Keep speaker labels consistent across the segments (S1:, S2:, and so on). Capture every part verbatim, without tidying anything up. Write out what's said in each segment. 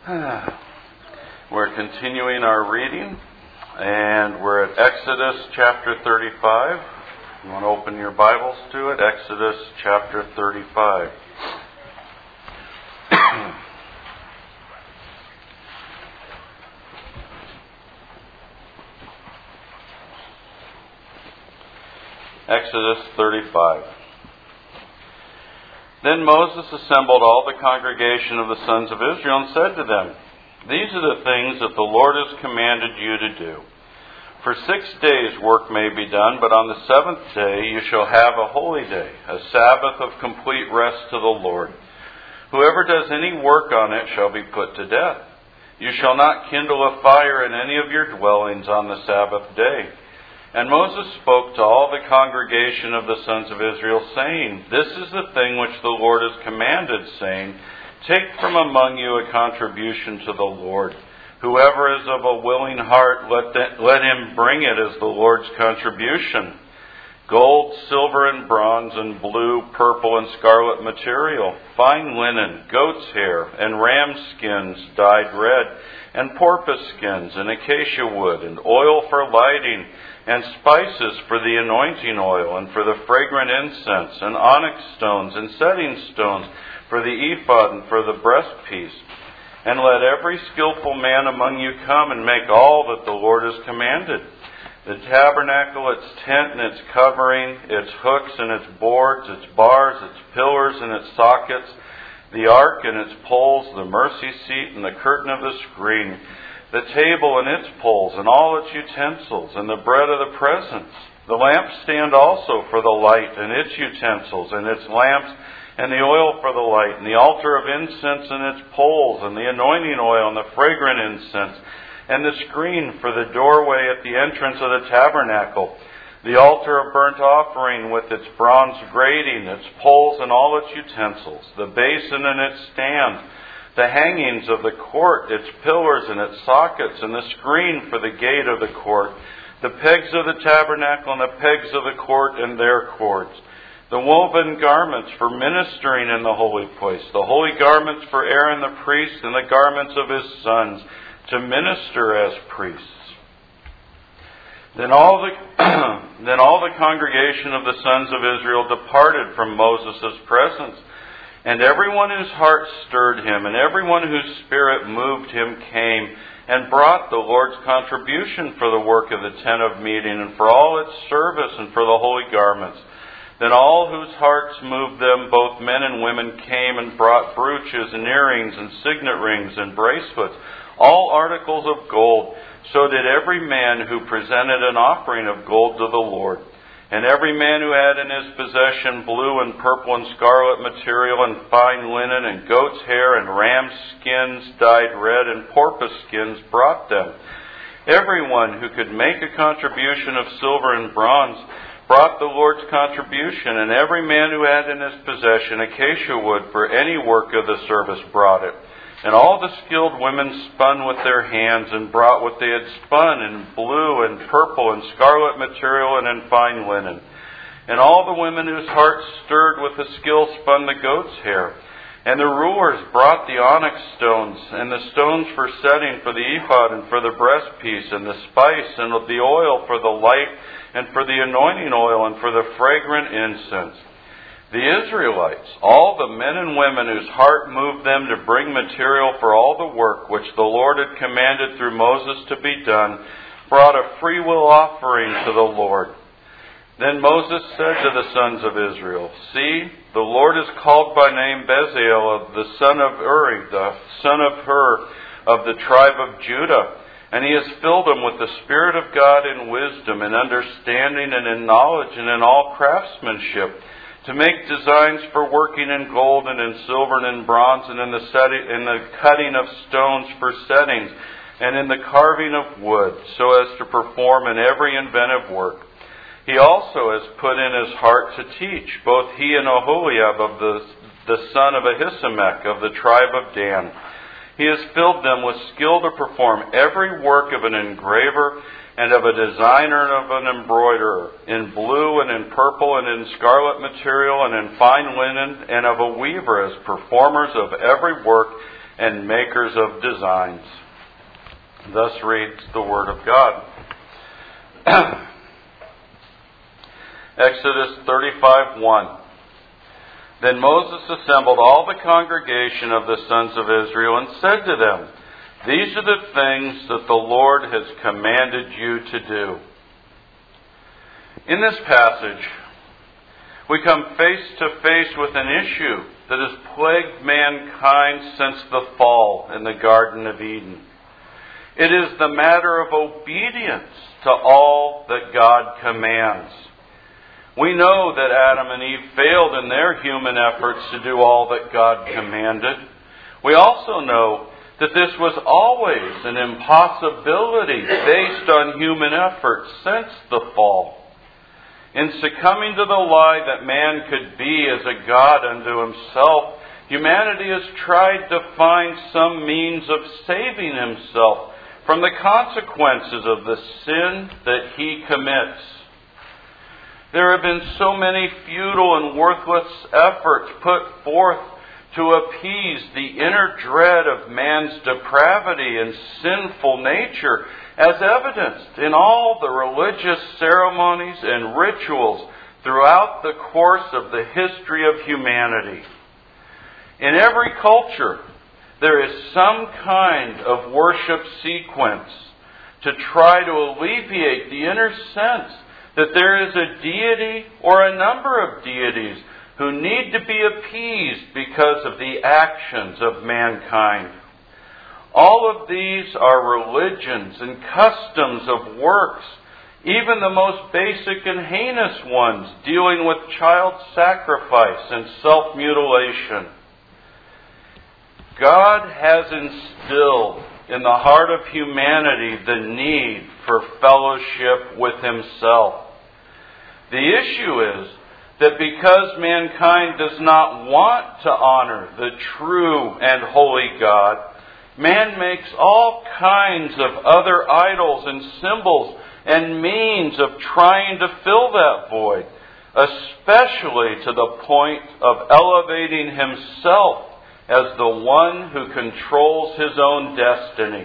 S1: We're continuing our reading, and we're at Exodus chapter thirty-five. You want to open your Bibles to it? Exodus chapter thirty-five. Exodus thirty-five. Then Moses assembled all the congregation of the sons of Israel and said to them, "These are the things that the Lord has commanded you to do. For six days work may be done, but on the seventh day you shall have a holy day, a Sabbath of complete rest to the Lord. Whoever does any work on it shall be put to death. You shall not kindle a fire in any of your dwellings on the Sabbath day." And Moses spoke to all the congregation of the sons of Israel, saying, "This is the thing which the Lord has commanded, saying, Take from among you a contribution to the Lord. Whoever is of a willing heart, let, the, let him bring it as the Lord's contribution. Gold, silver, and bronze, and blue, purple, and scarlet material, fine linen, goat's hair, and ram skins dyed red, and porpoise skins, and acacia wood, and oil for lighting, and spices for the anointing oil, and for the fragrant incense, and onyx stones, and setting stones, for the ephod, and for the breastpiece. And let every skillful man among you come and make all that the Lord has commanded. The tabernacle, its tent and its covering, its hooks and its boards, its bars, its pillars and its sockets, the ark and its poles, the mercy seat and the curtain of the screen, the table and its poles and all its utensils, and the bread of the presence, the lampstand also for the light and its utensils and its lamps, and the oil for the light, and the altar of incense and its poles, and the anointing oil and the fragrant incense, and the screen for the doorway at the entrance of the tabernacle, the altar of burnt offering with its bronze grating, its poles and all its utensils, the basin and its stand, the hangings of the court, its pillars and its sockets, and the screen for the gate of the court, the pegs of the tabernacle and the pegs of the court and their cords, the woven garments for ministering in the holy place, the holy garments for Aaron the priest, and the garments of his sons to minister as priests. Then all the then all the congregation of the sons of Israel departed from Moses' presence, and everyone whose heart stirred him, and everyone whose spirit moved him came and brought the Lord's contribution for the work of the tent of meeting, and for all its service, and for the holy garments. Then all whose hearts moved them, both men and women, came and brought brooches and earrings and signet rings and bracelets, all articles of gold. So did every man who presented an offering of gold to the Lord. And every man who had in his possession blue and purple and scarlet material and fine linen and goat's hair and ram skins dyed red and porpoise skins brought them. Everyone who could make a contribution of silver and bronze brought the Lord's contribution, and every man who had in his possession acacia wood for any work of the service brought it. And all the skilled women spun with their hands and brought what they had spun in blue and purple and scarlet material and in fine linen. And all the women whose hearts stirred with the skill spun the goat's hair. And the rulers brought the onyx stones, and the stones for setting for the ephod and for the breastpiece, and the spice and the oil for the light, and for the anointing oil, and for the fragrant incense. The Israelites, all the men and women whose heart moved them to bring material for all the work which the Lord had commanded through Moses to be done, brought a freewill offering to the Lord. Then Moses said to the sons of Israel, "See, the Lord is called by name Bezalel, of the son of Uri, the son of Hur, of the tribe of Judah. And he has filled him with the Spirit of God in wisdom and understanding and in knowledge and in all craftsmanship, to make designs for working in gold and in silver and in bronze and in the, setting, in the cutting of stones for settings and in the carving of wood, so as to perform in every inventive work. He also has put in his heart to teach, both he and Oholiab of the, the son of Ahisamach of the tribe of Dan. He has filled them with skill to perform every work of an engraver and of a designer and of an embroiderer, in blue and in purple and in scarlet material and in fine linen, and of a weaver as performers of every work and makers of designs. Thus reads the Word of God. Exodus thirty-five one. Then Moses assembled all the congregation of the sons of Israel and said to them, "These are the things that the Lord has commanded you to do." In this passage, we come face to face with an issue that has plagued mankind since the fall in the Garden of Eden. It is the matter of obedience to all that God commands. We know that Adam and Eve failed in their human efforts to do all that God commanded. We also know that this was always an impossibility based on human effort since the fall. In succumbing to the lie that man could be as a god unto himself, humanity has tried to find some means of saving himself from the consequences of the sin that he commits. There have been so many futile and worthless efforts put forth to appease the inner dread of man's depravity and sinful nature, as evidenced in all the religious ceremonies and rituals throughout the course of the history of humanity. In every culture, there is some kind of worship sequence to try to alleviate the inner sense that there is a deity or a number of deities who need to be appeased because of the actions of mankind. All of these are religions and customs of works, even the most basic and heinous ones dealing with child sacrifice and self-mutilation. God has instilled in the heart of humanity the need for fellowship with Himself. The issue is that because mankind does not want to honor the true and holy God, man makes all kinds of other idols and symbols and means of trying to fill that void, especially to the point of elevating himself as the one who controls his own destiny.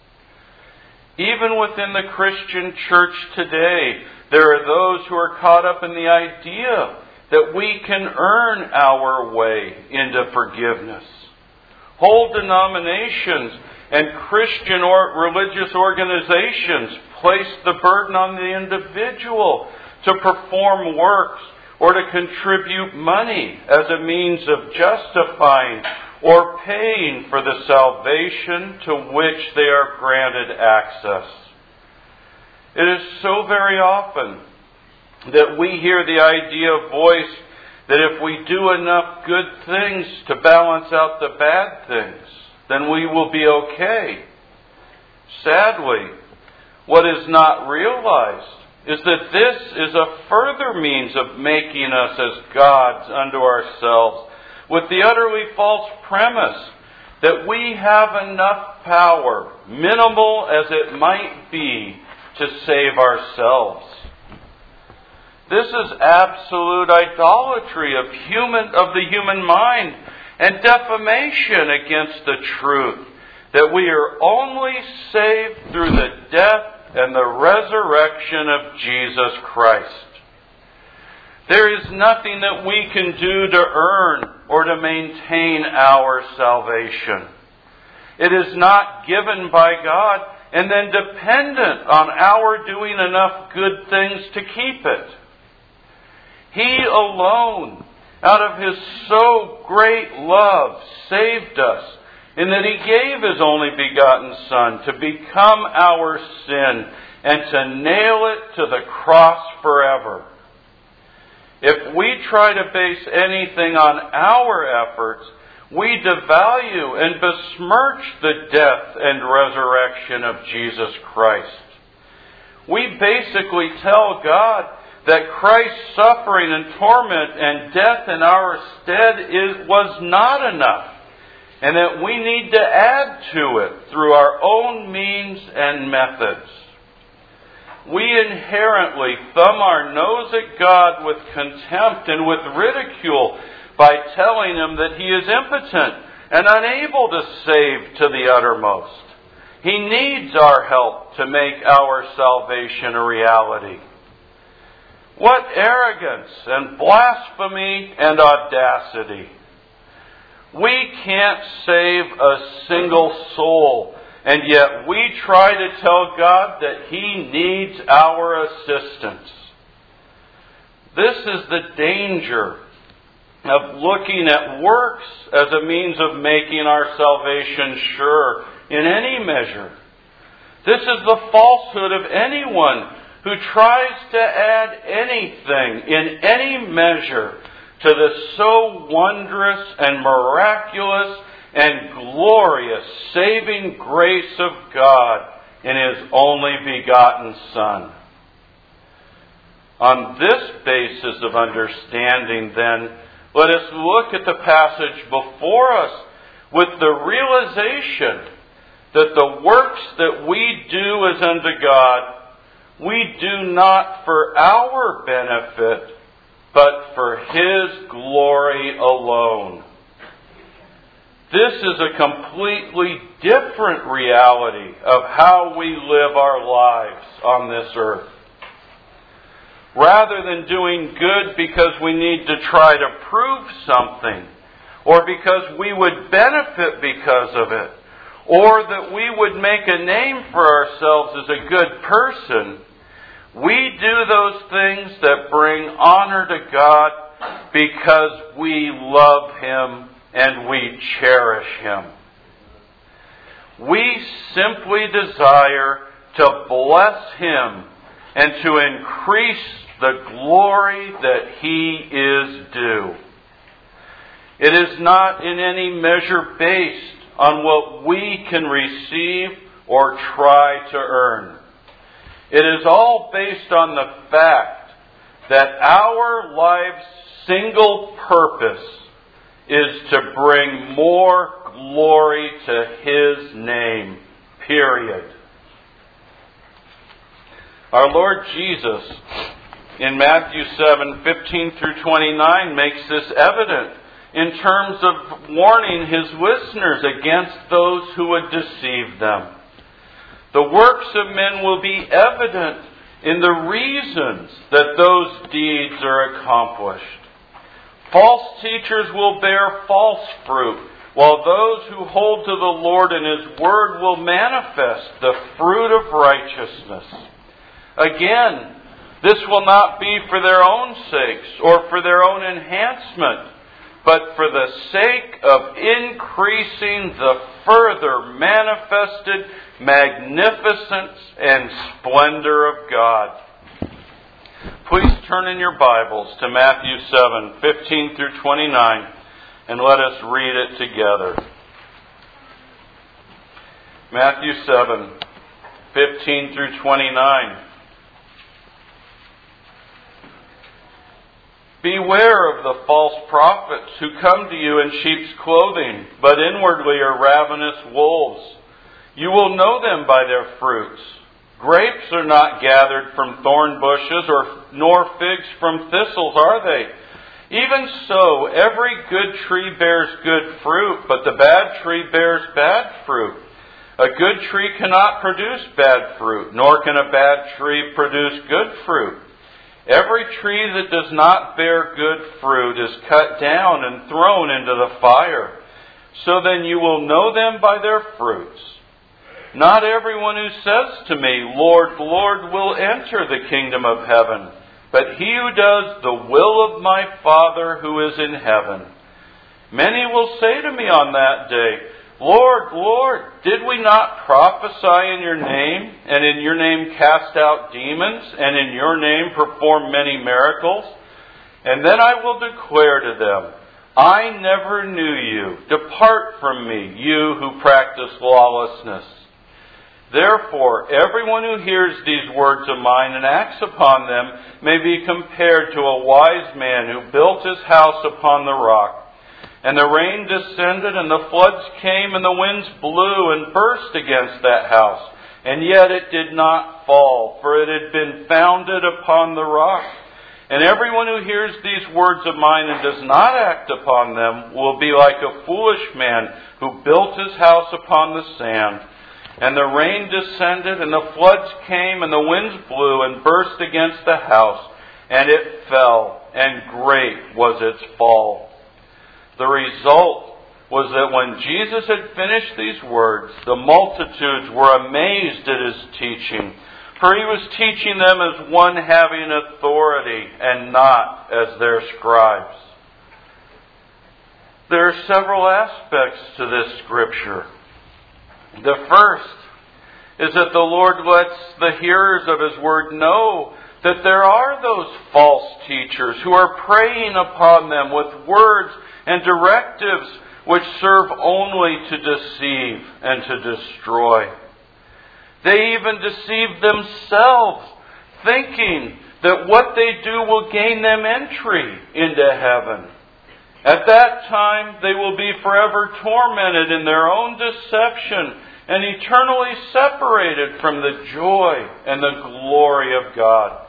S1: Even within the Christian church today, there are those who are caught up in the idea that we can earn our way into forgiveness. Whole denominations and Christian or religious organizations place the burden on the individual to perform works or to contribute money as a means of justifying or paying for the salvation to which they are granted access. It is so very often that we hear the idea voiced that if we do enough good things to balance out the bad things, then we will be okay. Sadly, what is not realized is that this is a further means of making us as gods unto ourselves, with the utterly false premise that we have enough power, minimal as it might be, to save ourselves. This is absolute idolatry of human of the human mind and defamation against the truth that we are only saved through the death and the resurrection of Jesus Christ. There is nothing that we can do to earn or to maintain our salvation. It is not given by God and then dependent on our doing enough good things to keep it. He alone, out of His so great love, saved us in that He gave His only begotten Son to become our sin and to nail it to the cross forever. If we try to base anything on our efforts, we devalue and besmirch the death and resurrection of Jesus Christ. We basically tell God that Christ's suffering and torment and death in our stead is, was not enough, and that we need to add to it through our own means and methods. We inherently thumb our nose at God with contempt and with ridicule by telling Him that He is impotent and unable to save to the uttermost. He needs our help to make our salvation a reality. What arrogance and blasphemy and audacity! We can't save a single soul, and yet we try to tell God that He needs our assistance. This is the danger of looking at works as a means of making our salvation sure in any measure. This is the falsehood of anyone who tries to add anything in any measure to the so wondrous and miraculous and glorious saving grace of God in His only begotten Son. On this basis of understanding, then, let us look at the passage before us with the realization that the works that we do as unto God, we do not for our benefit, but for His glory alone. This is a completely different reality of how we live our lives on this earth. Rather than doing good because we need to try to prove something, or because we would benefit because of it, or that we would make a name for ourselves as a good person, we do those things that bring honor to God because we love Him and we cherish Him. We simply desire to bless Him and to increase the glory that He is due. It is not in any measure based on what we can receive or try to earn. It is all based on the fact that our life's single purpose is to bring more glory to His name, period. Our Lord Jesus, in Matthew seven, fifteen through twenty-nine, makes this evident in terms of warning His listeners against those who would deceive them. The works of men will be evident in the reasons that those deeds are accomplished. False teachers will bear false fruit, while those who hold to the Lord and His Word will manifest the fruit of righteousness. Again, this will not be for their own sakes or for their own enhancement, but for the sake of increasing the further manifested magnificence and splendor of God. Please turn in your Bibles to Matthew seven, fifteen through twenty-nine, and let us read it together. Matthew seven, fifteen through twenty-nine. Beware of the false prophets who come to you in sheep's clothing, but inwardly are ravenous wolves. You will know them by their fruits. Grapes are not gathered from thorn bushes, or nor figs from thistles, are they? Even so, every good tree bears good fruit, but the bad tree bears bad fruit. A good tree cannot produce bad fruit, nor can a bad tree produce good fruit. Every tree that does not bear good fruit is cut down and thrown into the fire. So then you will know them by their fruits. Not everyone who says to me, Lord, Lord, will enter the kingdom of heaven, but he who does the will of my Father who is in heaven. Many will say to me on that day, Lord, Lord, did we not prophesy in your name, and in your name cast out demons, and in your name perform many miracles? And then I will declare to them, I never knew you. Depart from me, you who practice lawlessness. Therefore, everyone who hears these words of mine and acts upon them may be compared to a wise man who built his house upon the rock. And the rain descended, and the floods came, and the winds blew and burst against that house. And yet it did not fall, for it had been founded upon the rock. And everyone who hears these words of mine and does not act upon them will be like a foolish man who built his house upon the sand. And the rain descended, and the floods came, and the winds blew and burst against the house, and it fell, and great was its fall. The result was that when Jesus had finished these words, the multitudes were amazed at his teaching, for he was teaching them as one having authority and not as their scribes. There are several aspects to this scripture. The first is that the Lord lets the hearers of his word know that there are those false teachers who are preying upon them with words and directives which serve only to deceive and to destroy. They even deceive themselves, thinking that what they do will gain them entry into heaven. At that time, they will be forever tormented in their own deception and eternally separated from the joy and the glory of God.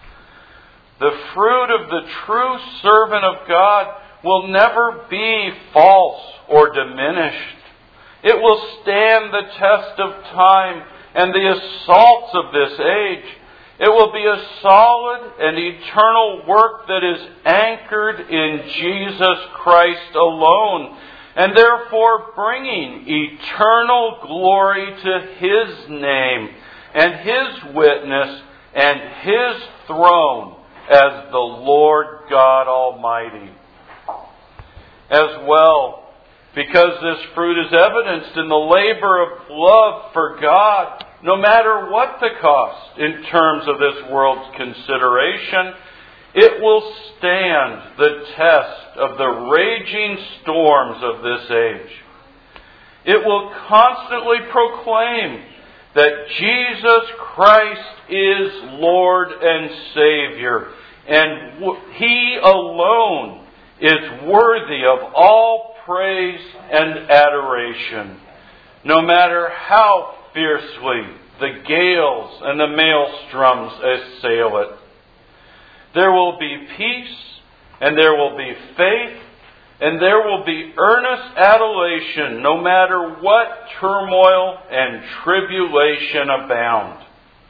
S1: The fruit of the true servant of God will never be false or diminished. It will stand the test of time and the assaults of this age. It will be a solid and eternal work that is anchored in Jesus Christ alone, and therefore bringing eternal glory to His name and His witness and His throne as the Lord God Almighty. As well, because this fruit is evidenced in the labor of love for God, no matter what the cost in terms of this world's consideration, it will stand the test of the raging storms of this age. It will constantly proclaim that Jesus Christ is Lord and Savior, and He alone is worthy of all praise and adoration, no matter how fiercely the gales and the maelstroms assail it. There will be peace, and there will be faith, and there will be earnest adulation, no matter what turmoil and tribulation abound.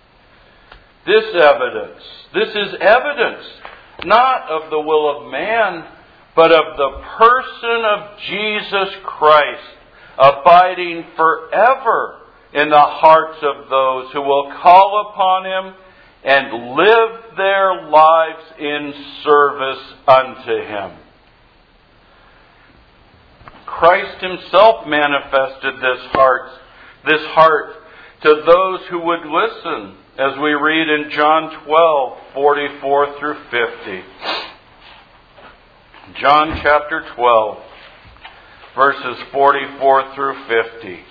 S1: This evidence, this is evidence not of the will of man, but of the person of Jesus Christ, abiding forever in the hearts of those who will call upon Him and live their lives in service unto Him. Christ Himself manifested this heart, this heart to those who would listen, as we read in John twelve, forty-four through fifty. John chapter twelve, verses forty-four through fifty.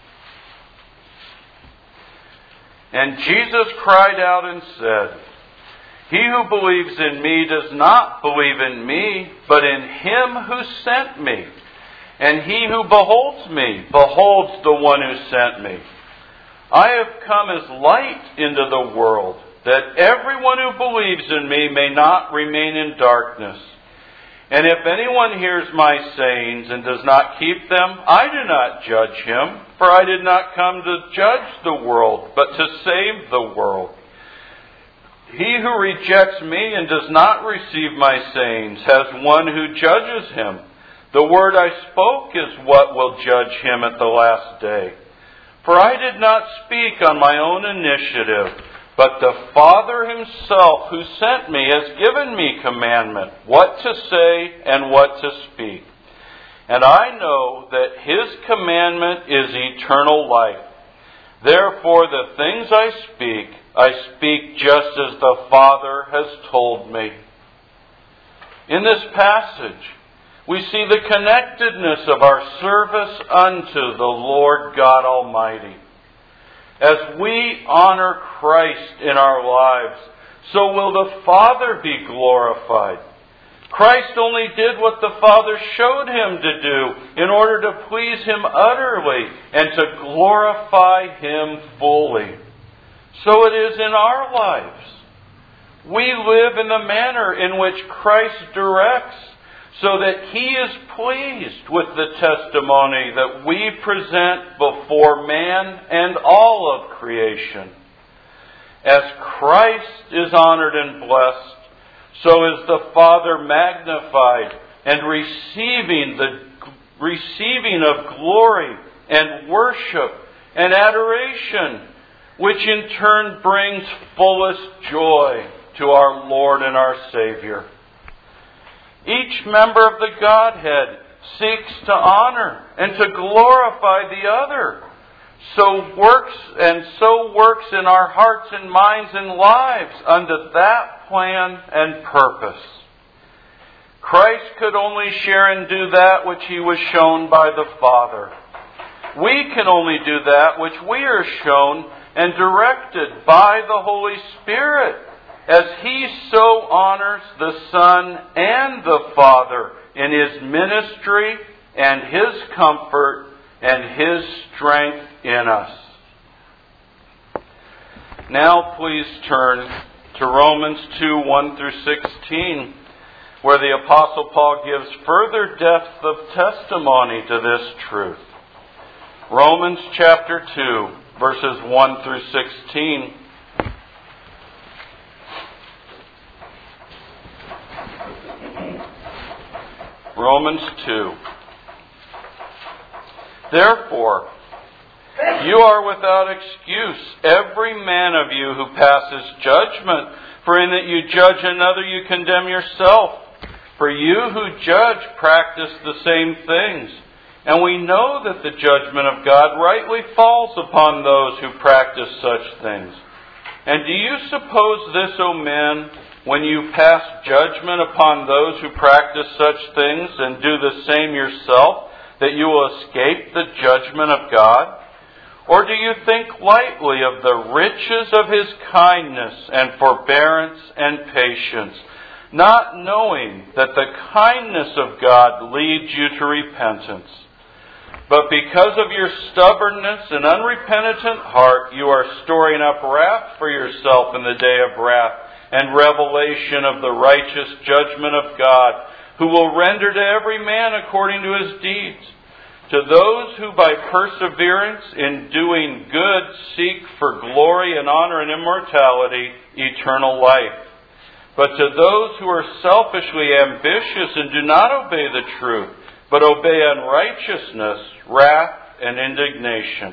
S1: And Jesus cried out and said, He who believes in me does not believe in me, but in Him who sent me. And he who beholds me beholds the one who sent me. I have come as light into the world, that everyone who believes in me may not remain in darkness. And if anyone hears my sayings and does not keep them, I do not judge him, for I did not come to judge the world, but to save the world. He who rejects me and does not receive my sayings has one who judges him. The word I spoke is what will judge him at the last day. For I did not speak on my own initiative, but the Father Himself who sent me has given me commandment what to say and what to speak. And I know that His commandment is eternal life. Therefore the things I speak, I speak just as the Father has told me. In this passage, we see the connectedness of our service unto the Lord God Almighty. As we honor Christ in our lives, so will the Father be glorified. Christ only did what the Father showed Him to do in order to please Him utterly and to glorify Him fully. So it is in our lives. We live in the manner in which Christ directs, so that He is pleased with the testimony that we present before man and all of creation. As Christ is honored and blessed, so is the Father magnified and receiving the receiving of glory and worship and adoration, which in turn brings fullest joy to our Lord and our Savior. Each member of the Godhead seeks to honor and to glorify the other. So works and so works in our hearts and minds and lives under that plan and purpose. Christ could only share and do that which He was shown by the Father. We can only do that which we are shown and directed by the Holy Spirit, as He so honors the Son and the Father in His ministry and His comfort and His strength in us. Now please turn to Romans two, one through sixteen, where the Apostle Paul gives further depth of testimony to this truth. Romans chapter two, verses one through sixteen. Romans two. Therefore, you are without excuse, every man of you who passes judgment, for in that you judge another, you condemn yourself. For you who judge practice the same things. And we know that the judgment of God rightly falls upon those who practice such things. And do you suppose this, O men, when you pass judgment upon those who practice such things and do the same yourself, that you will escape the judgment of God? Or do you think lightly of the riches of His kindness and forbearance and patience, not knowing that the kindness of God leads you to repentance? But because of your stubbornness and unrepentant heart, you are storing up wrath for yourself in the day of wrath and revelation of the righteous judgment of God, who will render to every man according to his deeds. To those who by perseverance in doing good seek for glory and honor and immortality, eternal life. But to those who are selfishly ambitious and do not obey the truth, but obey unrighteousness, wrath, and indignation.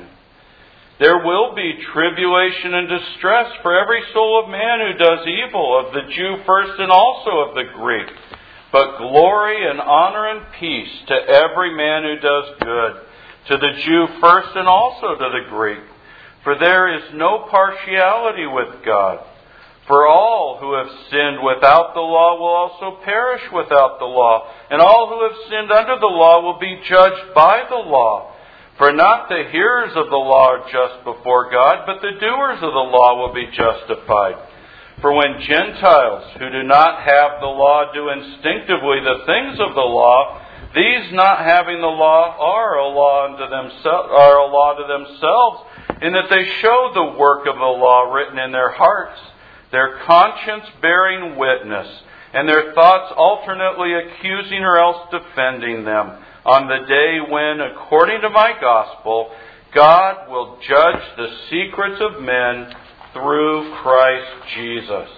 S1: There will be tribulation and distress for every soul of man who does evil, of the Jew first and also of the Greek. But glory and honor and peace to every man who does good, to the Jew first and also to the Greek. For there is no partiality with God. For all who have sinned without the law will also perish without the law, and all who have sinned under the law will be judged by the law. For not the hearers of the law are just before God, but the doers of the law will be justified. For when Gentiles who do not have the law do instinctively the things of the law, these not having the law are a law unto themselves, are a law to themselves, in that they show the work of the law written in their hearts, their conscience bearing witness, and their thoughts alternately accusing or else defending them, on the day when, according to my gospel, God will judge the secrets of men through Christ Jesus.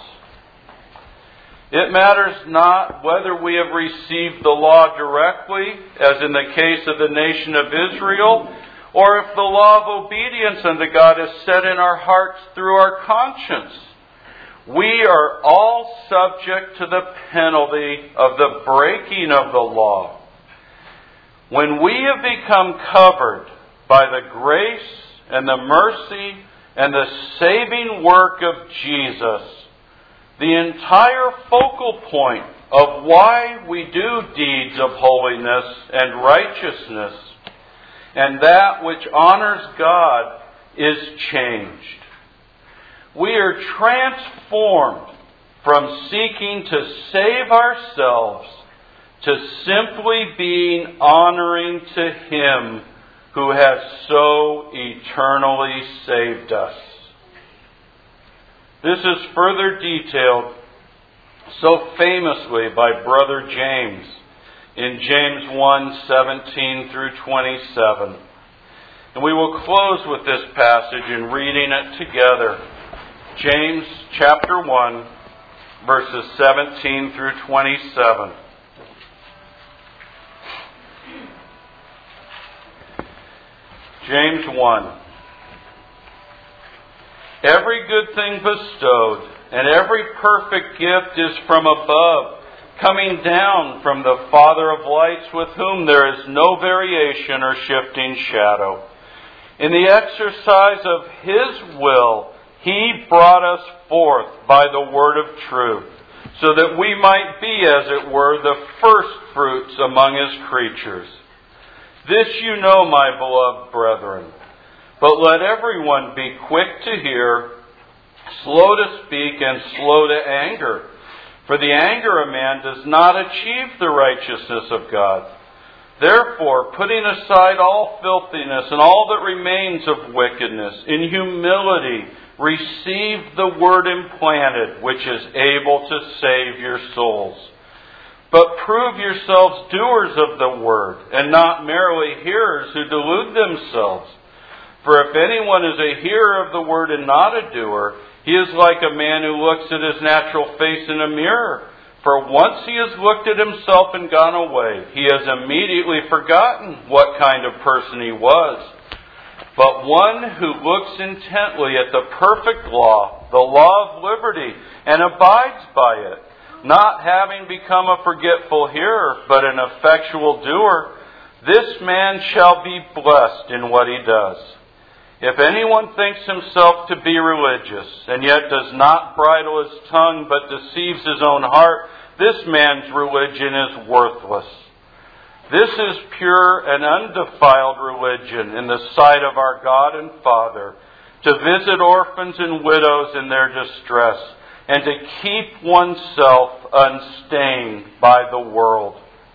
S1: It matters not whether we have received the law directly, as in the case of the nation of Israel, or if the law of obedience unto God is set in our hearts through our conscience. We are all subject to the penalty of the breaking of the law. When we have become covered by the grace and the mercy and the saving work of Jesus, the entire focal point of why we do deeds of holiness and righteousness, and that which honors God, is changed. We are transformed from seeking to save ourselves to simply being honoring to Him who has so eternally saved us. This is further detailed so famously by Brother James in James one, seventeen through twenty-seven. And we will close with this passage in reading it together. James chapter one, verses seventeen through twenty-seven. James one. Every good thing bestowed and every perfect gift is from above, coming down from the Father of lights, with whom there is no variation or shifting shadow. In the exercise of His will, He brought us forth by the word of truth, so that we might be, as it were, the first fruits among His creatures. This you know, my beloved brethren. But let everyone be quick to hear, slow to speak, and slow to anger. For the anger of man does not achieve the righteousness of God. Therefore, putting aside all filthiness and all that remains of wickedness, in humility receive the word implanted, which is able to save your souls. But prove yourselves doers of the word, and not merely hearers who delude themselves. For if anyone is a hearer of the word and not a doer, he is like a man who looks at his natural face in a mirror. For once he has looked at himself and gone away, he has immediately forgotten what kind of person he was. But one who looks intently at the perfect law, the law of liberty, and abides by it, not having become a forgetful hearer, but an effectual doer, this man shall be blessed in what he does. If anyone thinks himself to be religious, and yet does not bridle his tongue, but deceives his own heart, this man's religion is worthless. This is pure and undefiled religion in the sight of our God and Father, to visit orphans and widows in their distress, and to keep oneself unstained by the world.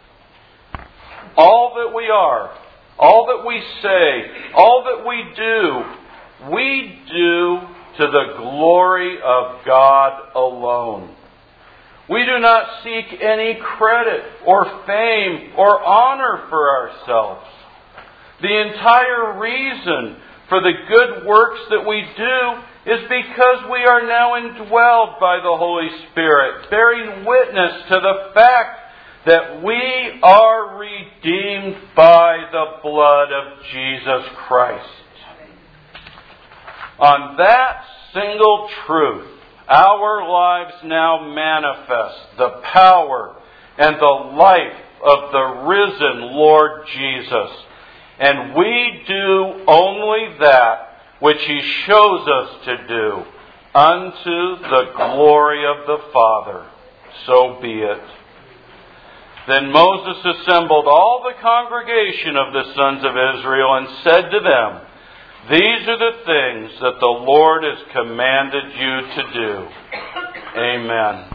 S1: All that we are, all that we say, all that we do, we do to the glory of God alone. We do not seek any credit or fame or honor for ourselves. The entire reason for the good works that we do is because we are now indwelled by the Holy Spirit, bearing witness to the fact that we are redeemed by the blood of Jesus Christ. On that single truth, our lives now manifest the power and the life of the risen Lord Jesus. And we do only that which He shows us to do, unto the glory of the Father. So be it. Then Moses assembled all the congregation of the sons of Israel and said to them, These are the things that the Lord has commanded you to do. Amen.